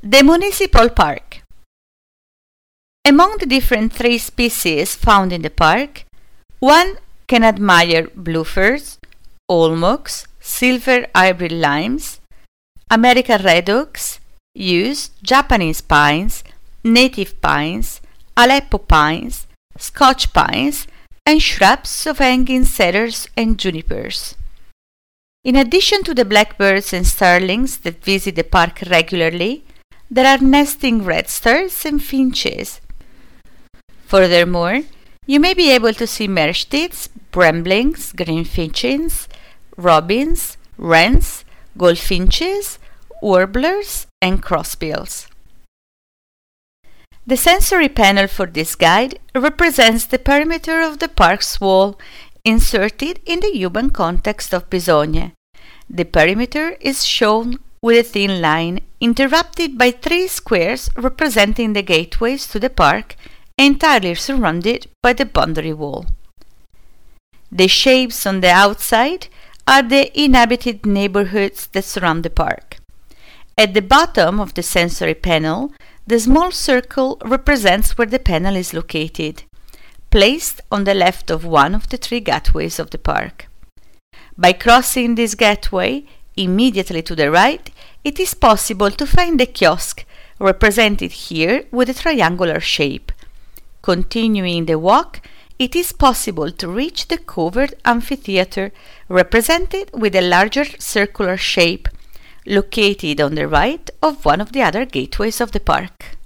The Municipal Park. Among the different tree species found in the park, one can admire blue firs, oldmocs, silver hybrid limes, American red oaks, yews, Japanese pines, native pines, Aleppo pines, Scotch pines, and shrubs of hanging cedars and junipers. In addition to the blackbirds and starlings that visit the park regularly, there are nesting redstars and finches. Furthermore, you may be able to see marsh tits, bramblings, greenfinches, robins, wrens, goldfinches, warblers, and crossbills. The sensory panel for this guide represents the perimeter of the park's wall inserted in the urban context of Bisogna. The perimeter is shown with a thin line interrupted by 3 squares representing the gateways to the park, entirely surrounded by the boundary wall. The shapes on the outside are the inhabited neighborhoods that surround the park. At the bottom of the sensory panel, the small circle represents where the panel is located, placed on the left of one of the 3 gateways of the park. By crossing this gateway, immediately to the right, it is possible to find the kiosk, represented here with a triangular shape. Continuing the walk, it is possible to reach the covered amphitheater, represented with a larger circular shape, located on the right of one of the other gateways of the park.